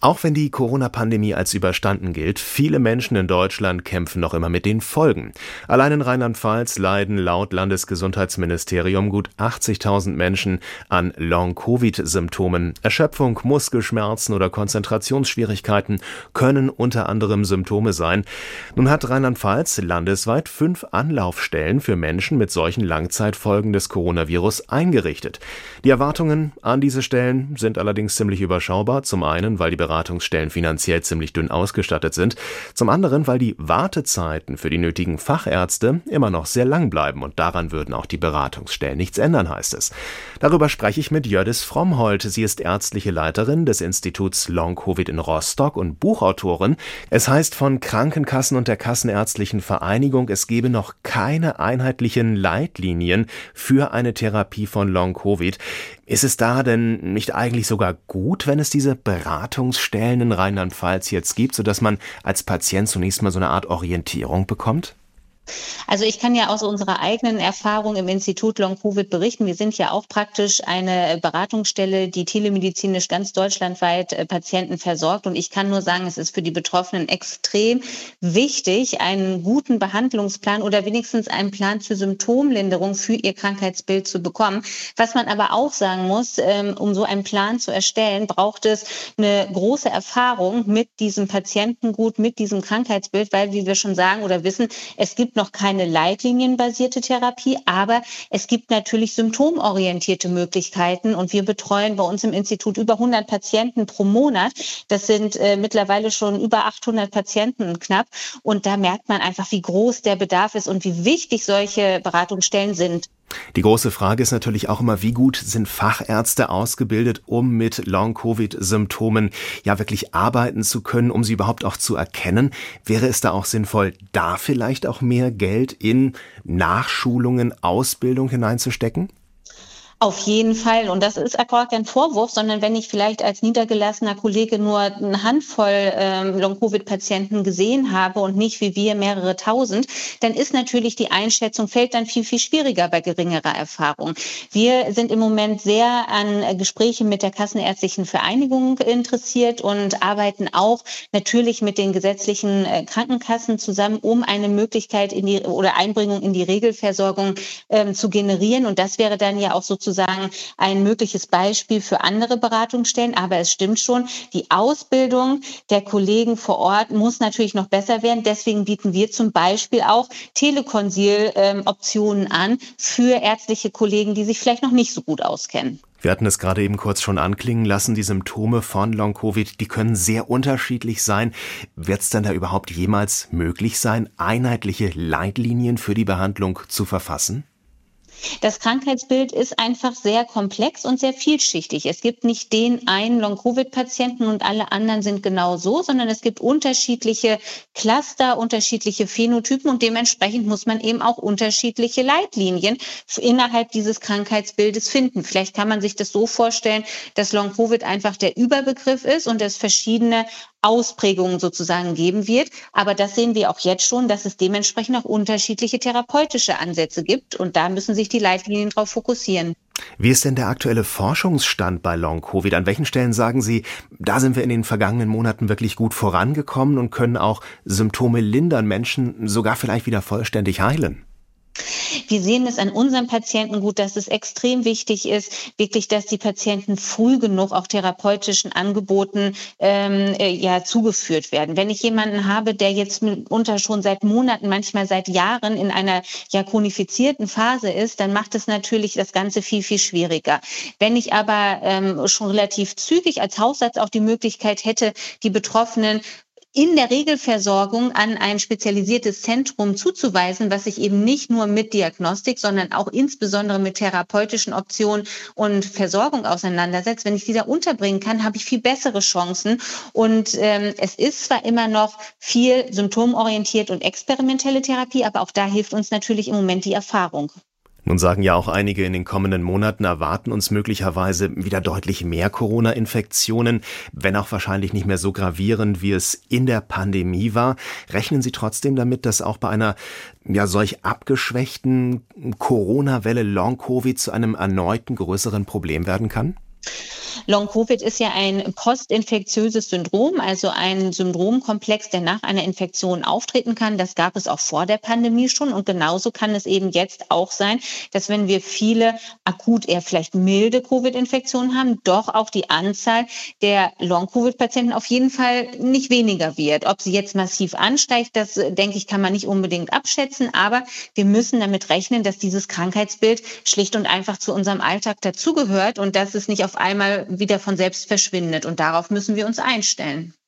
Auch wenn die Corona-Pandemie als überstanden gilt, viele Menschen in Deutschland kämpfen noch immer mit den Folgen. Allein in Rheinland-Pfalz leiden laut Landesgesundheitsministerium gut 80.000 Menschen an Long-Covid-Symptomen. Erschöpfung, Muskelschmerzen oder Konzentrationsschwierigkeiten können unter anderem Symptome sein. Nun hat Rheinland-Pfalz landesweit 5 Anlaufstellen für Menschen mit solchen Langzeitfolgen des Coronavirus eingerichtet. Die Erwartungen an diese Stellen sind allerdings ziemlich überschaubar. Zum einen, weil die Beratungsstellen finanziell ziemlich dünn ausgestattet sind, zum anderen, weil die Wartezeiten für die nötigen Fachärzte immer noch sehr lang bleiben und daran würden auch die Beratungsstellen nichts ändern, heißt es. Darüber spreche ich mit Jördis Frommholt. Sie ist ärztliche Leiterin des Instituts Long Covid in Rostock und Buchautorin. Es heißt von Krankenkassen und der Kassenärztlichen Vereinigung, es gebe noch keine einheitlichen Leitlinien für eine Therapie von Long Covid. Ist es da denn nicht eigentlich sogar gut, wenn es diese Beratungsstellen in Rheinland-Pfalz jetzt gibt, sodass man als Patient zunächst mal so eine Art Orientierung bekommt? Also ich kann ja aus unserer eigenen Erfahrung im Institut Long Covid berichten. Wir sind ja auch praktisch eine Beratungsstelle, die telemedizinisch ganz deutschlandweit Patienten versorgt. Und ich kann nur sagen, es ist für die Betroffenen extrem wichtig, einen guten Behandlungsplan oder wenigstens einen Plan zur Symptomlinderung für ihr Krankheitsbild zu bekommen. Was man aber auch sagen muss, um so einen Plan zu erstellen, braucht es eine große Erfahrung mit diesem Patientengut, mit diesem Krankheitsbild, weil, wie wir schon sagen oder wissen, es gibt noch keine leitlinienbasierte Therapie, aber es gibt natürlich symptomorientierte Möglichkeiten und wir betreuen bei uns im Institut über 100 Patienten pro Monat. Das sind mittlerweile schon über 800 Patienten knapp und da merkt man einfach, wie groß der Bedarf ist und wie wichtig solche Beratungsstellen sind. Die große Frage ist natürlich auch immer, wie gut sind Fachärzte ausgebildet, um mit Long-Covid-Symptomen ja wirklich arbeiten zu können, um sie überhaupt auch zu erkennen. Wäre es da auch sinnvoll, da vielleicht auch mehr Geld in Nachschulungen, Ausbildung hineinzustecken? Auf jeden Fall. Und das ist auch kein Vorwurf, sondern wenn ich vielleicht als niedergelassener Kollege nur eine Handvoll Long-Covid-Patienten gesehen habe und nicht wie wir mehrere tausend, dann ist natürlich die Einschätzung, fällt dann viel, viel schwieriger bei geringerer Erfahrung. Wir sind im Moment sehr an Gesprächen mit der Kassenärztlichen Vereinigung interessiert und arbeiten auch natürlich mit den gesetzlichen Krankenkassen zusammen, um eine Möglichkeit oder Einbringung in die Regelversorgung zu generieren. Und das wäre dann ja auch sozusagen ein mögliches Beispiel für andere Beratungsstellen. Aber es stimmt schon, die Ausbildung der Kollegen vor Ort muss natürlich noch besser werden. Deswegen bieten wir zum Beispiel auch Telekonsil-Optionen an für ärztliche Kollegen, die sich vielleicht noch nicht so gut auskennen. Wir hatten es gerade eben kurz schon anklingen lassen, die Symptome von Long-Covid, die können sehr unterschiedlich sein. Wird es denn da überhaupt jemals möglich sein, einheitliche Leitlinien für die Behandlung zu verfassen? Das Krankheitsbild ist einfach sehr komplex und sehr vielschichtig. Es gibt nicht den einen Long-Covid-Patienten und alle anderen sind genau so, sondern es gibt unterschiedliche Cluster, unterschiedliche Phänotypen und dementsprechend muss man eben auch unterschiedliche Leitlinien innerhalb dieses Krankheitsbildes finden. Vielleicht kann man sich das so vorstellen, dass Long-Covid einfach der Überbegriff ist und es verschiedene Ausprägungen sozusagen geben wird. Aber das sehen wir auch jetzt schon, dass es dementsprechend auch unterschiedliche therapeutische Ansätze gibt. Und da müssen sich die Leitlinien darauf fokussieren. Wie ist denn der aktuelle Forschungsstand bei Long-Covid? An welchen Stellen sagen Sie, da sind wir in den vergangenen Monaten wirklich gut vorangekommen und können auch Symptome lindern, Menschen sogar vielleicht wieder vollständig heilen? Wir sehen es an unseren Patienten gut, dass es extrem wichtig ist, wirklich, dass die Patienten früh genug auch therapeutischen Angeboten zugeführt werden. Wenn ich jemanden habe, der jetzt mitunter schon seit Monaten, manchmal seit Jahren in einer chronifizierten Phase ist, dann macht es natürlich das Ganze viel, viel schwieriger. Wenn ich aber schon relativ zügig als Hausarzt auch die Möglichkeit hätte, die Betroffenen in der Regelversorgung an ein spezialisiertes Zentrum zuzuweisen, was sich eben nicht nur mit Diagnostik, sondern auch insbesondere mit therapeutischen Optionen und Versorgung auseinandersetzt. Wenn ich die da unterbringen kann, habe ich viel bessere Chancen. Und es ist zwar immer noch viel symptomorientiert und experimentelle Therapie, aber auch da hilft uns natürlich im Moment die Erfahrung. Nun sagen ja auch einige, in den kommenden Monaten erwarten uns möglicherweise wieder deutlich mehr Corona-Infektionen, wenn auch wahrscheinlich nicht mehr so gravierend, wie es in der Pandemie war. Rechnen Sie trotzdem damit, dass auch bei einer solch abgeschwächten Corona-Welle Long-Covid zu einem erneuten größeren Problem werden kann? Long-Covid ist ja ein postinfektiöses Syndrom, also ein Syndromkomplex, der nach einer Infektion auftreten kann. Das gab es auch vor der Pandemie schon. Und genauso kann es eben jetzt auch sein, dass wenn wir viele akut eher vielleicht milde Covid-Infektionen haben, doch auch die Anzahl der Long-Covid-Patienten auf jeden Fall nicht weniger wird. Ob sie jetzt massiv ansteigt, das denke ich, kann man nicht unbedingt abschätzen. Aber wir müssen damit rechnen, dass dieses Krankheitsbild schlicht und einfach zu unserem Alltag dazugehört und dass es nicht auf einmal wieder von selbst verschwindet. Und darauf müssen wir uns einstellen.